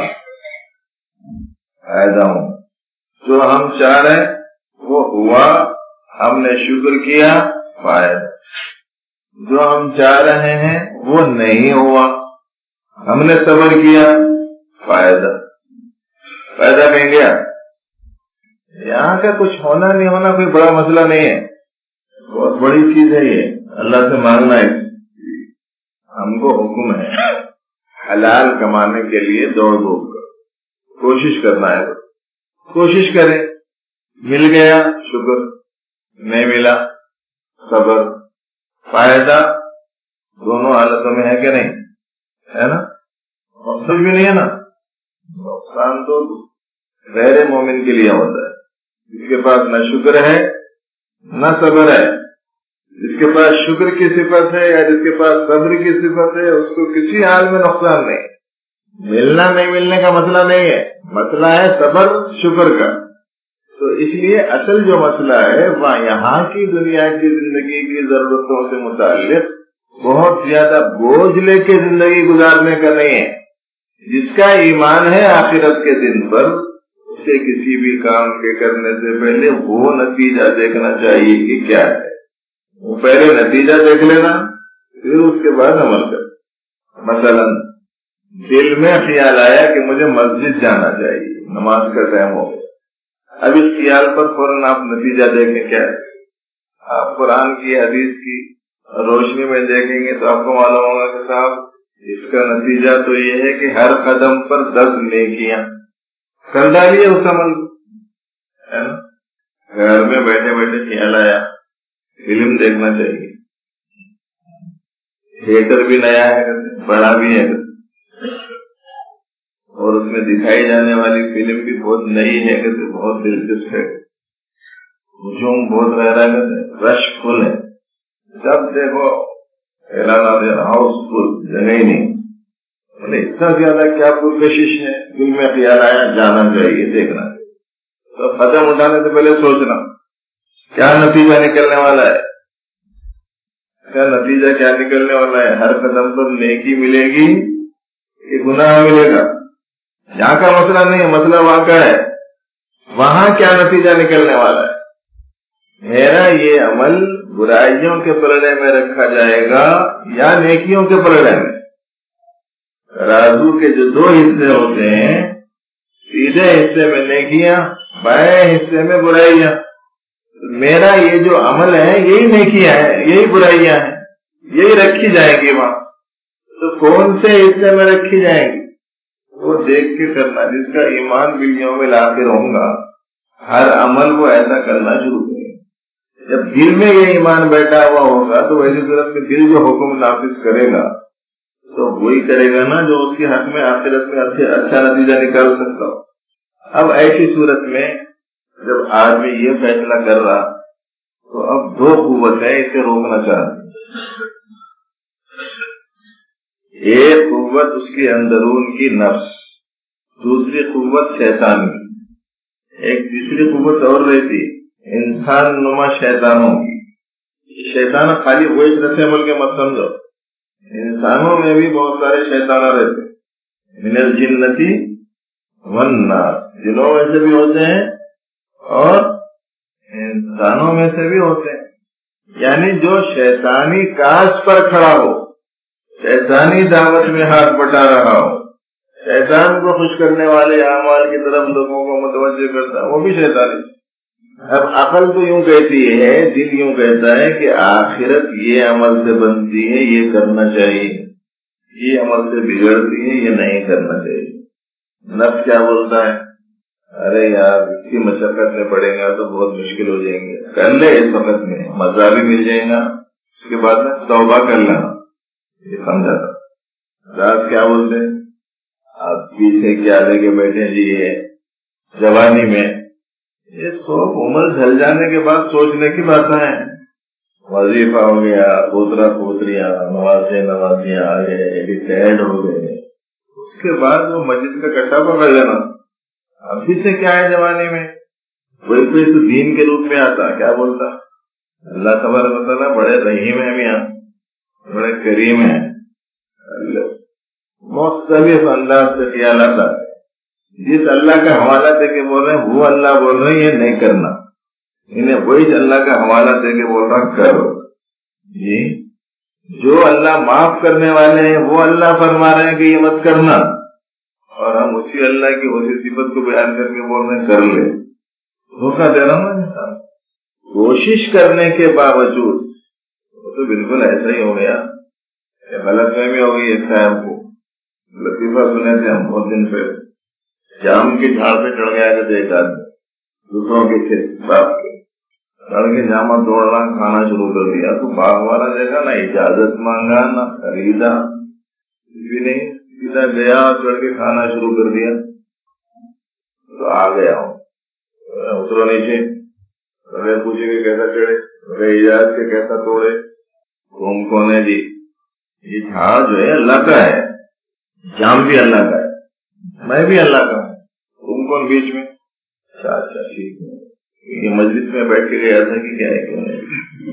فائدہ ہوگا. جو ہم چاہ رہے ہیں وہ ہوا، ہم نے شکر کیا، فائدہ. جو ہم چاہ رہے ہیں وہ نہیں ہوا، ہم نے صبر کیا، فائدہ. فائدہ کہیں گیا. یہاں کا کچھ ہونا نہیں ہونا کوئی بڑا مسئلہ نہیں ہے، بہت بڑی چیز ہے یہ. اللہ سے مانگنا ہے. ہم کو حکم ہے حلال کمانے کے لیے دوڑ دھوپ کر کوشش کرنا ہے. بس کوشش کریں. مل گیا شکر، نہیں ملا صبر. فائدہ دونوں حالتوں میں ہے کہ نہیں؟ ہے نا. مقصد بھی نہیں ہے نا. نقصان تو غیر مومن کے لیے ہوتا ہے، جس کے پاس نہ شکر ہے نہ صبر ہے. جس کے پاس شکر کی صفت ہے یا جس کے پاس صبر کی صفت ہے اس کو کسی حال میں نقصان نہیں. ملنا نہیں ملنے کا مسئلہ نہیں ہے، مسئلہ ہے صبر شکر کا. تو اس لیے اصل جو مسئلہ ہے وہ یہاں کی دنیا کی زندگی کی ضرورتوں سے متعلق بہت زیادہ بوجھ لے کے زندگی گزارنے کا نہیں ہے. جس کا ایمان ہے آخرت کے دن پر، اسے کسی بھی کام کے کرنے سے پہلے وہ نتیجہ دیکھنا چاہیے کہ کیا ہے. وہ پہلے نتیجہ دیکھ لینا، پھر اس کے بعد عمل کر. مثلا دل میں خیال آیا کہ مجھے مسجد جانا چاہیے، نماز کا ٹائم ہو گیا. اب اس خیال پر فوراً آپ نتیجہ دیکھیں کیا ہے. آپ قرآن کی حدیث کی روشنی میں دیکھیں گے تو آپ کو معلوم ہوگا کہ صاحب اس کا نتیجہ تو یہ ہے کہ ہر قدم پر دس نیکیاں کر ڈالیے اس عمل ہے نا. گھر میں بیٹھے بیٹھے خیال آیا فلم دیکھنا چاہیے، تھیٹر بھی نیا ہے بڑا بھی ہے اور اس میں دکھائی جانے والی فلم بھی بہت نئی ہے، بہت دلچسپ ہے، ہجوم بہت رہ رہا ہے، رش فل ہے. جب دیکھو اعلانات ہاؤس فل، جگہ ہی نہیں. اتنا زیادہ کیا پرکشش ہے. دل میں خیال آیا جانا چاہیے، دیکھنا چاہیے. تو قدم اٹھانے سے پہلے سوچنا کیا نتیجہ نکلنے والا ہے. اس کا نتیجہ کیا نکلنے والا ہے؟ ہر قدم پر نیکی ملے گی کہ گناہ ملے گا. یہاں کا مسئلہ نہیں ہے، مسئلہ وہاں کا ہے. وہاں کیا نتیجہ نکلنے والا ہے؟ میرا یہ عمل برائیوں کے پلڑے میں رکھا جائے گا یا نیکیوں کے پلڑے میں. رازو کے جو دو حصے ہوتے ہیں، سیدھے حصے میں نیکیاں، بائیں حصے میں برائیاں. میرا یہ جو عمل ہے یہی نیکیاں ہیں، یہی برائیاں ہیں، یہی رکھی جائیں گی وہاں. تو کون سے حصے میں رکھی جائیں گی وہ دیکھ کے کرنا. جس کا ایمان بالیوم الآخر ہوگا ہر عمل وہ ایسا کرنا شروع کرے. جب دل میں یہ ایمان بیٹھا ہوا ہوگا تو ویسی صورت میں دل جو حکم نافذ کرے گا تو وہی کرے گا نا جو اس کے حق میں آخرت میں اچھا نتیجہ نکال سکتا ہو. اب ایسی صورت میں جب آدمی یہ فیصلہ کر رہا تو اب دو قوتیں اسے روکنا چاہتی. ایک قوت اس کی اندرون کی نفس، دوسری قوت شیطان کی. ایک تیسری قوت اور رہتی انسان نما شیطانوں کی. شیطان خالی وہ رہتے عمل کے مت سمجھو، انسانوں میں بھی بہت سارے شیطان رہتے. من الجنتی والناس، جنوں میں سے بھی ہوتے ہیں اور انسانوں میں سے بھی ہوتے ہیں. یعنی جو شیطانی کاس پر کھڑا ہو، شیطانی دعوت میں ہاتھ بٹا رہا ہو، شیطان کو خوش کرنے والے اعمال کی طرف لوگوں کو متوجہ کرتا ہے، وہ بھی شیطانی. اب عقل تو یوں کہتی ہے، دل یوں کہتا ہے کہ آخرت یہ عمل سے بنتی ہے، یہ کرنا چاہیے، یہ عمل سے بگڑتی ہے، یہ نہیں کرنا چاہیے. نفس کیا بولتا ہے؟ ارے یار اتنی مشقت میں پڑے گا تو بہت مشکل ہو جائیں گے، کر لے اس وقت میں، مزہ بھی مل جائے گا، اس کے بعد میں توبہ کر لینا. یہ سمجھا تھا. راز کیا بولتے ہیں؟ آپ پیچھے کیا لے کے بیٹھے جی یہ جوانی میں، یہ سب عمر ڈھل جانے کے بعد سوچنے کی باتیں ہیں. وظیفہ ہو گیا، پوترا پوتریاں، نواسے نواسیاں آ گئے، ریٹائرڈ ہو گئے، اس کے بعد وہ مسجد کا کٹا پکڑ لینا. ابھی سے کیا ہے جوانی میں؟ کوئی کوئی تو دین کے روپ میں آتا، کیا بولتا؟ اللہ تبارک و تعالیٰ بڑے رحیم ہے میاں، بڑے کریم ہیں. مختلف انداز سے خیالات آتے ہیں. جس اللہ کا حوالہ دے کے بول رہے ہیں وہ اللہ بول رہے ہیں یہ نہیں کرنا, انہیں وہی اللہ کا حوالہ دے کے بول رہا کرو. جی جو اللہ معاف کرنے والے ہیں وہ اللہ فرما رہے ہیں کہ یہ مت کرنا, اور ہم اسی اللہ کی اسی صفت کو بیان کر کے بول رہے ہیں کر لے. دھوکہ دے رہا ہوں انسان. کوشش کرنے کے باوجود وہ تو بالکل ایسا ہی ہو گیا, غلط فہمی ہو گئی. اس صاحب کو لطیفہ سنے تھے ہم بہت دن پہ, جام کے جھاڑ پہ چڑھ گیا کہ ایک آدمی دوسروں کے کھیت باپ کے چڑھ کے جامع توڑنا کھانا شروع کر دیا. تو باغ والا دیکھا نہ اجازت مانگا نہ خریدا بھی نہیں, سیدھا گیا چڑھ کے کھانا شروع کر دیا. تو آ گیا ہوں, اترو نیچے. پوچھے کہ کیسا چڑھے, اجازت کے کیسا توڑے. تم کون ہے جی؟ یہ جھاڑ جو ہے اللہ کا ہے, جام بھی اللہ کا ہے, میں بھی اللہ کا ہوں, تم کون بیچ میں؟ اچھا اچھا ٹھیک ہے. یہ مجلس میں بیٹھ کے گیا تھا کہ کیا ہے کیوں نہیں؟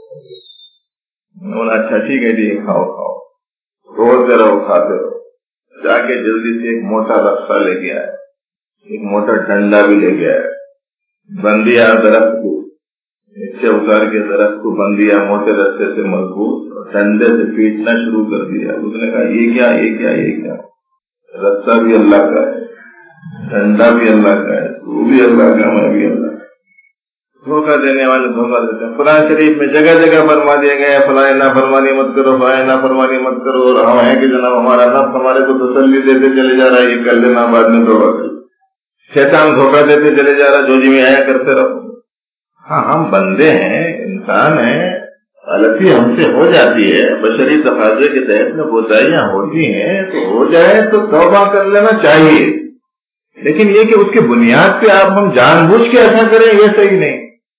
بولا اچھا ٹھیک ہے جی کھاؤ کھاؤ, توڑتے رہو کھاتے رہو. جا کے جلدی سے ایک موٹا رسہ لے کے آیا, ایک موٹا ڈنڈا بھی لے کے آیا, بندیا درخت کو نیچے اتار کے درخت کو بندیا موٹے رسے سے مضبوط, اور ڈنڈے سے پیٹنا شروع کر دیا. اس نے کہا یہ کیا یہ کیا یہ کیا؟ رسہ بھی اللہ کا ہے, ڈنڈا بھی اللہ کا ہے, تو بھی اللہ کا, میں بھی اللہ کا. دھوکہ دینے والے دھوکہ دیتے ہیں. قرآن شریف میں جگہ جگہ فرما دیا گیا فلاں نافرمانی مت کرو, فلاں نافرمانی مت کرو, اور ہم ہیں کہ جناب ہمارا نفس ہمارے کو تسلی دیتے چلے جا رہا ہے یہ کر لینا بعد میں توبہ کر. شیطان دھوکہ دیتے چلے جا رہا, جو جی میں آیا کرتے رہو. ہاں ہم بندے ہیں, انسان ہیں, غلطی ہم سے ہو جاتی ہے, بشری تقاضے کے تحت میں کوتاہیاں ہوتی ہیں, تو ہو جائے تو توبہ کر لینا چاہیے. لیکن یہ کہ اس کی بنیاد پہ آپ ہم جان بوجھ کے ایسا کریں یہ صحیح نہیں.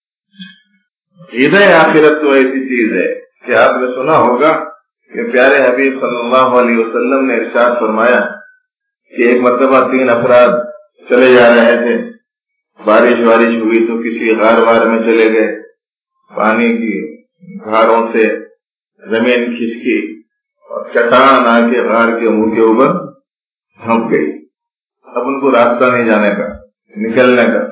عید آخرت تو ایسی چیز ہے کہ آپ نے سنا ہوگا کہ پیارے حبیب صلی اللہ علیہ وسلم نے ارشاد فرمایا کہ ایک مرتبہ تین افراد چلے جا رہے تھے, بارش بارش ہوئی تو کسی غار وار میں چلے گئے, پانی کی غاروں سے زمین کھسکی اور چٹان آ کے غار کے منہ کے اوپر دھنس گئی. اب ان کو راستہ نہیں جانے کا, نکلنے کا.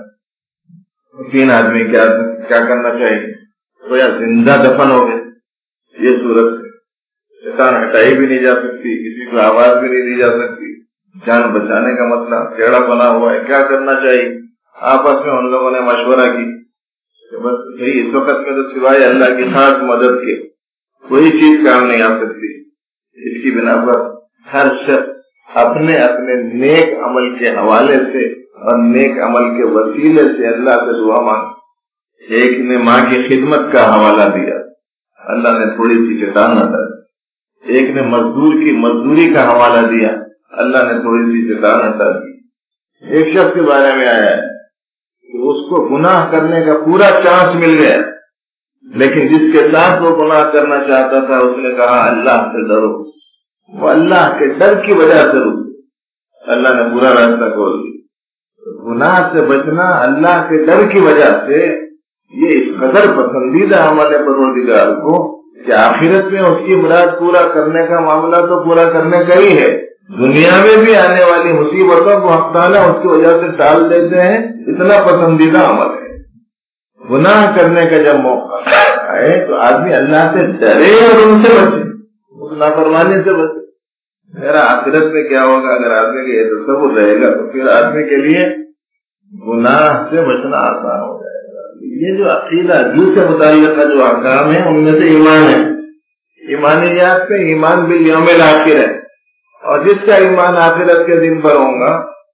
تین آدمی کیا کیا کرنا چاہیے؟ تو یا زندہ دفن ہو گئے. یہ صورت ہے, شیطان ہٹائی بھی نہیں جا سکتی, کسی کو آواز بھی نہیں دی جا سکتی, جان بچانے کا مسئلہ ٹیڑھا بنا ہوا ہے, کیا کرنا چاہیے؟ آپس میں ان لوگوں نے مشورہ کی کہ بس بھائی اس وقت میں تو سوائے اللہ کی خاص مدد کے کوئی چیز کام نہیں آ سکتی. اس کی بنا پر ہر شخص اپنے اپنے نیک عمل کے حوالے سے اور نیک عمل کے وسیلے سے اللہ سے دعا مانگی. ایک نے ماں کی خدمت کا حوالہ دیا, اللہ نے تھوڑی سی چٹان ہٹا دی. ایک نے مزدور کی مزدوری کا حوالہ دیا, اللہ نے تھوڑی سی چٹان ہٹا دی. ایک شخص کے بارے میں آیا ہے کہ اس کو گناہ کرنے کا پورا چانس مل گیا, لیکن جس کے ساتھ وہ گناہ کرنا چاہتا تھا اس نے کہا اللہ سے ڈرو. وہ اللہ کے ڈر کی وجہ سے رک, اللہ نے پورا راستہ کھول دیا. گناہ سے بچنا اللہ کے ڈر کی وجہ سے یہ اس قدر پسندیدہ عمل ہے پروردگار کو کہ آخرت میں اس کی مراد پورا کرنے کا معاملہ تو پورا کرنے کا ہی ہے, دنیا میں بھی آنے والی مصیبتوں کو حق تعالیٰ اس کی وجہ سے ٹال دیتے ہیں. اتنا پسندیدہ عمل ہے. گناہ کرنے کا جب موقع آئے تو آدمی اللہ سے ڈرے اور ان سے بچے, اس نافرمانی سے بچے. میرا آخرت میں کیا ہوگا اگر آدمی کا یہ تصور رہے گا تو پھر آدمی کے لیے گناہ سے بچنا آسان ہو جائے گا. یہ جو عقیدہ دل سے متعلقہ جو احکام ہیں ان میں سے ایمان ہے. ایمانیات پہ ایمان بالیوم الاخر ہے, اور جس کا ایمان آخرت کے دن پر ہوگا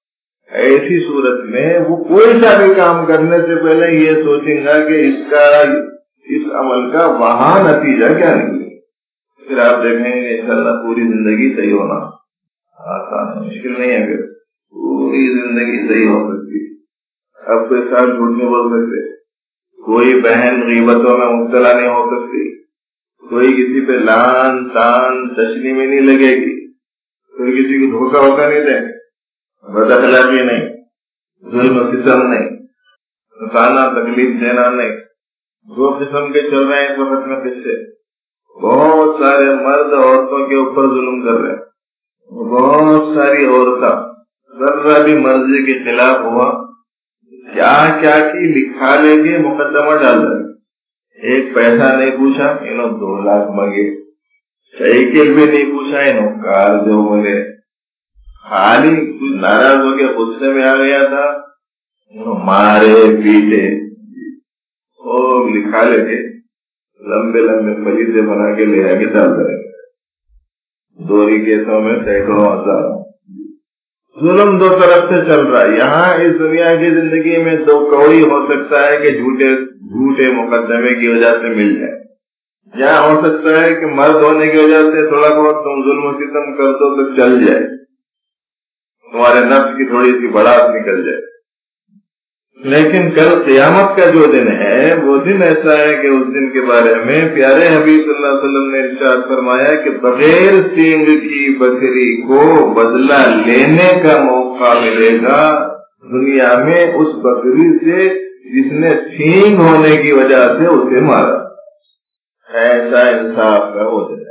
ایسی صورت میں وہ کوئی سا بھی کام کرنے سے پہلے یہ سوچیں گا کہ اس کا اس عمل کا وہاں نتیجہ کیا نکلے. پھر آپ دیکھیں گے انشاءاللہ پوری زندگی صحیح ہونا آسان ہے, مشکل نہیں ہے. پھر پوری زندگی صحیح ہو سکتی. اب کوئی ساتھ جھوٹ نہیں بول سکتے, کوئی بہن غیبتوں میں مبتلا نہیں ہو سکتی, کوئی کسی پہ لان تان تشنی میں نہیں لگے گی, کوئی کسی کو دھوکہ ہوکا نہیں دے, بد اخلاقی نہیں, ظلم و ستم نہیں, ستانا تکلیف دینا نہیں. دو قسم کے چل رہے ہیں اس وقت میں قصے. بہت سارے مرد عورتوں کے اوپر ظلم کر رہے ہیں، بہت ساری عورتیں ذرا بھی مرضی کے خلاف ہوا کیا کیا کی لکھا لے کے مقدمہ ڈال رہے، ایک پیسہ نہیں پوچھا انہوں دو لاکھ مانگے، سائیکل بھی نہیں پوچھا انہوں کار دو بولے، خالی کچھ ناراض ہو کے غصے میں آ گیا تھا انہوں مارے پیٹے، خوب لکھا لے کے لمبے لمبے فریدے بنا کے لے آ کے ڈال دیں، دوری کیسوں میں سینکڑوں ہزار ظلم دو طرف سے چل رہا ہے۔ یہاں اس دنیا کی زندگی میں دو کوڑی ہو سکتا ہے کہ جھوٹے جھوٹے مقدمے کی وجہ سے مل جائے، یہاں ہو سکتا ہے کہ مرد ہونے کی وجہ سے تھوڑا بہت تم ظلم و ستم کر دو تو چل جائے، تمہارے نفس کی تھوڑی سی بڑاس نکل جائے، لیکن کل قیامت کا جو دن ہے وہ دن ایسا ہے کہ اس دن کے بارے میں پیارے حبیب صلی اللہ علیہ وسلم نے ارشاد فرمایا کہ بغیر سینگ کی بکری کو بدلہ لینے کا موقع ملے گا دنیا میں اس بکری سے جس نے سینگ ہونے کی وجہ سے اسے مارا، ایسا انصاف کا ہو جائے۔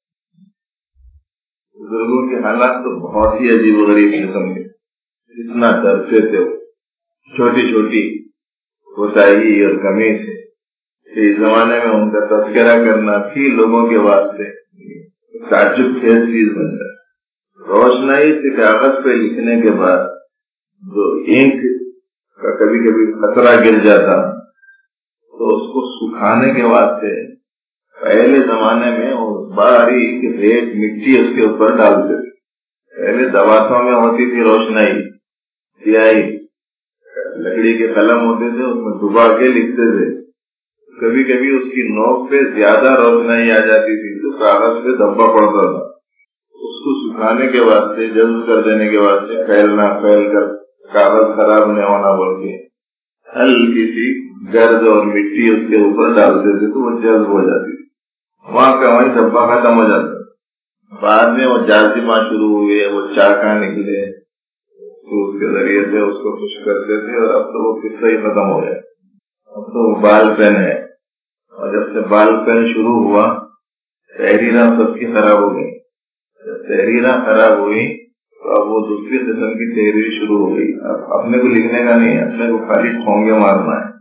بزرگوں کے حالات تو بہت ہی عجیب و غریب قسم کے، اتنا ڈرتے تھے وہ چھوٹی چھوٹی کوتاہی اور کمی سے، اس زمانے میں ان کا تذکرہ کرنا بھی لوگوں کے واسطے تعجب خیز چیز بن جائے۔ روشنائی سے کاغذ پہ لکھنے کے بعد جو اینک کا کبھی کبھی خطرہ گر جاتا تو اس کو سکھانے کے واسطے پہلے زمانے میں وہ باریک ریت مٹی اس کے اوپر ڈالتے تھے، پہلے دواتوں میں ہوتی تھی روشنائی، سیاہی، لکڑی کے قلم ہوتے تھے اس میں ڈبا کے لکھتے تھے، کبھی کبھی اس کی نوک پہ زیادہ روشنائی آ جاتی تھی تو کاغذ پہ دھبا پڑتا تھا، اس کو سکھانے کے واسطے جذب کر دینے کے واسطے پھیلنا پھیل کر کاغذ خراب نہیں ہونا بول کے ہلکی سی گرد اور مٹی اس کے اوپر ڈالتے تھے تو وہ جذب ہو جاتی تھی، وہاں کا وہیں دھبا ختم ہو جاتا۔ بعد میں وہ جازمہ شروع ہوئے، وہ چاکا نکلے تو اس کے ذریعے سے اس کو خوش کرتے تھے، اور اب تو وہ قصہ ہی ختم ہو گیا، اب تو وہ بال پین ہے، اور جب سے بال پین شروع ہوا تحریراں سب کی خراب ہو گئی، جب تحریراں خراب ہوئی تو اب وہ دوسری قسم کی تحریر شروع ہو گئی، اب اپنے کو لکھنے کا نہیں، اپنے کو خالی ٹھونگے مارنا ہے۔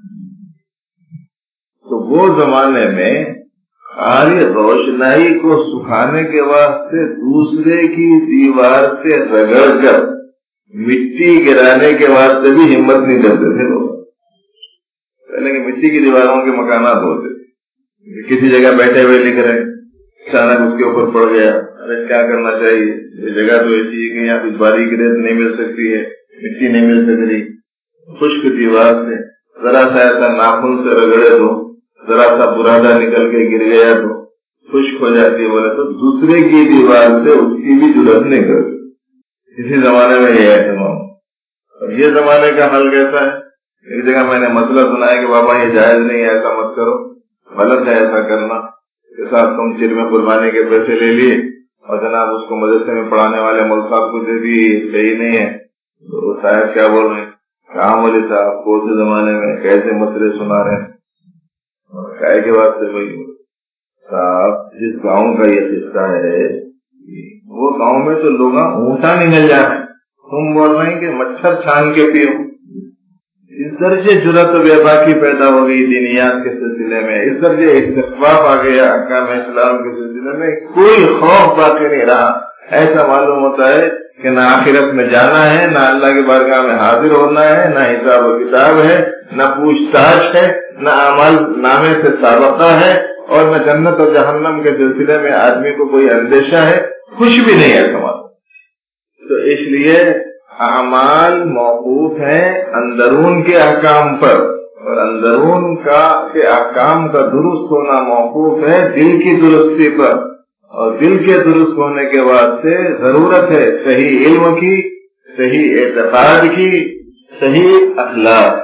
تو وہ زمانے میں خالی روشنائی کو سکھانے کے واسطے دوسرے کی دیوار سے رگڑ کر مٹی گرانے کے واسطے بھی ہمت نہیں کرتے تھے لوگ، پہلے کہ مٹی کی دیواروں کے مکانات ہوتے تھے، کسی جگہ بیٹھے ہوئے لکھ رہے اچانک اس کے اوپر پڑ گیا، ارے کیا کرنا چاہیے، یہ جگہ تو ایسی ہے کہ یہاں کچھ باریک ریت نہیں مل سکتی ہے، مٹی نہیں مل سکتی، خشک دیوار سے ذرا سا ایسا ناخن سے رگڑے تو ذرا سا برادہ نکل کے گر گیا تو خشک ہو جاتی ہے، بولے تو دوسرے کی دیوار سے اس کی بھی جرات نہیں کرتی، اسی زمانے میں یہ اہتمام۔ اور یہ زمانے کا حل کیسا ہے، ایک جگہ میں نے مسئلہ سنا ہے کہ بابا یہ جائز نہیں ہے، ایسا مت کرو، غلط ہے ایسا کرنا، کے ساتھ تم چر میں قربانی کے پیسے لے لیے اور جناب اس کو مدرسے میں پڑھانے والے مول صاحب کو دے دی، صحیح نہیں ہے۔ تو صاحب کیا بول رہے ہیں، کہاں مولوی صاحب کون سے زمانے میں کیسے مسئلے سنا رہے ہیں، کائے کے واسطے بھائی صاحب جس گاؤں کا یہ قصہ ہے وہ گاؤں میں تو لوگ اونٹا نکل جا رہے ہیں، تم بول رہے ہیں کہ مچھر چھان کے پیو، اس درجے جرات و بیباکی پیدا ہو گئی دینیات کے سلسلے میں، اس درجے استخفاف آ گیا احکام اسلام کے سلسلے میں، کوئی خوف باقی نہیں رہا۔ ایسا معلوم ہوتا ہے کہ نہ آخرت میں جانا ہے، نہ اللہ کی بارگاہ میں حاضر ہونا ہے، نہ حساب و کتاب ہے، نہ پوچھ تاچھ ہے، نہ اعمال نامے سے سابقہ ہے، اور نہ جنت اور جہنم کے سلسلے میں آدمی کو کوئی اندیشہ ہے، کچھ بھی نہیں ہے سماج۔ تو اس لیے اعمال موقوف ہیں اندرون کے احکام پر، اور اندرون کا کے احکام کا درست ہونا موقوف ہے دل کی درستی پر، اور دل کے درست ہونے کے واسطے ضرورت ہے صحیح علم کی، صحیح اعتقاد کی، صحیح اخلاق۔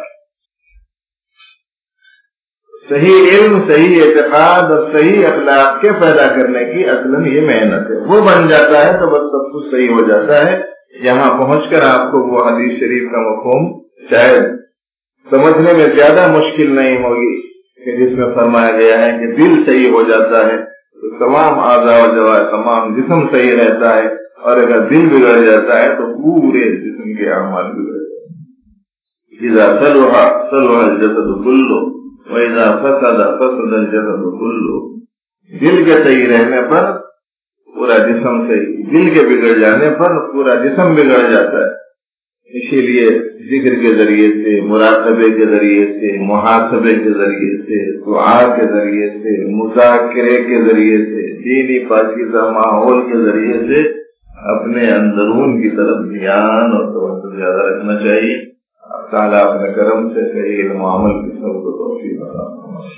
صحیح علم، صحیح اعتقاد اور صحیح اخلاق کے پیدا کرنے کی اصلاً یہ محنت ہے، وہ بن جاتا ہے تو بس سب کچھ صحیح ہو جاتا ہے۔ یہاں پہنچ کر آپ کو وہ حدیث شریف کا مفہوم شاید سمجھنے میں زیادہ مشکل نہیں ہوگی کہ جس میں فرمایا گیا ہے کہ دل صحیح ہو جاتا ہے تو تمام اعضاء و جوارح تمام جسم صحیح رہتا ہے، اور اگر دل بگڑ جاتا ہے تو پورے جسم کے اعمال بگڑ جاتے ہیں۔ اذا صلح صلح الجسد كله واذا فسد فسد الجسد كله، دل کے صحیح رہنے پر پورا جسم صحیح، دل کے بگڑ جانے پر پورا جسم بگڑ جاتا ہے۔ اسی لیے ذکر کے ذریعے سے، مراقبے کے ذریعے سے، محاسبے کے ذریعے سے، دعا کے ذریعے سے، مذاکرے کے ذریعے سے، دینی پاکیزہ ماحول کے ذریعے سے اپنے اندرون کی طرف دھیان اور توجہ زیادہ رکھنا چاہیے۔ تعالیٰ اپنے کرم سے صحیح علم و عمل کی سب کو توفیق عطا فرمائے۔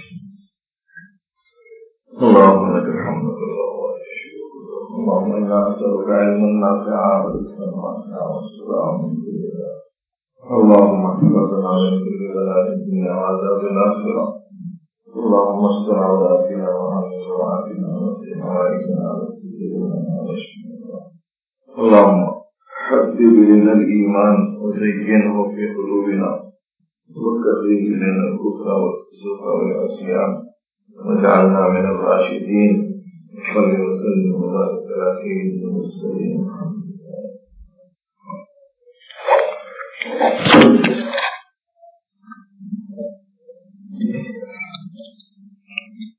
اللهم لك الحمد اللهم انا نسألك علما نافعا ورزقا واسعا وشفاء من كل داء، اللهم احفظنا من كل بلاء الدنيا وعذاب الآخرة، اللهم استر عوراتنا وآمن روعاتنا واغفر حوائجنا وسددنا واشفنا، اللهم حبب إلينا الإيمان وزينه في قلوبنا وكره إلينا الكفر والفسوق والعصيان واجعلنا من الراشدين، صل وسلم وبارك على سيدنا المرسلين محمد